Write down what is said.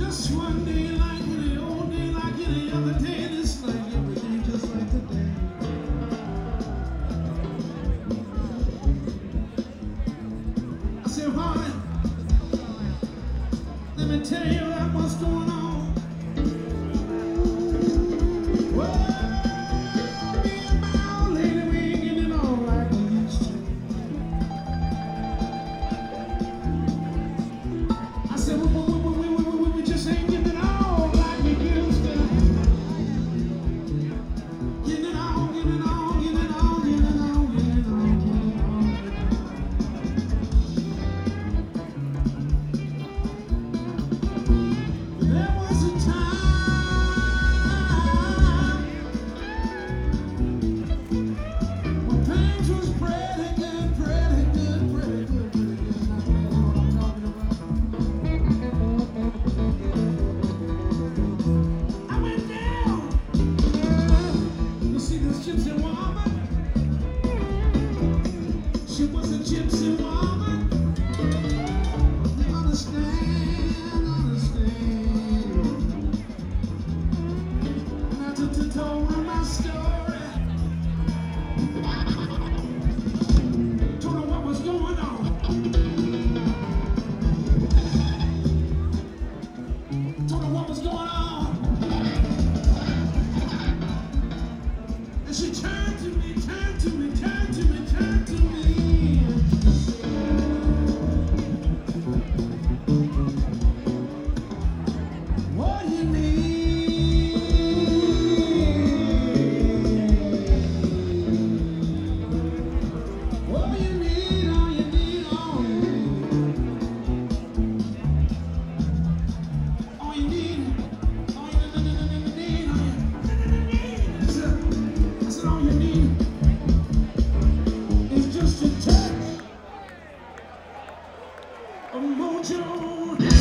Just one day like any old day, like any other day, this like every day, just like today. I said, honey, let me tell you about what's going on. Well, me and my old lady, we ain't getting on like we used to. I said, we just ain't getting on like we used to. Getting on, getting on, getting on, getting on, getting on, getting on. There was a time when things was pretty good, pretty good, pretty good, pretty good. Now you know what I'm talking about. I went down to see this gypsy woman. She was a gypsy woman. Understand, understand. And I told her my story. Told her what was going on. Told her what was going on. And she turned to me, turned to me, turned to me, turned to me. What you need? What you need? All you need, all you need. All you need, all you need, all you need. I said all you need is just a touch of mojo.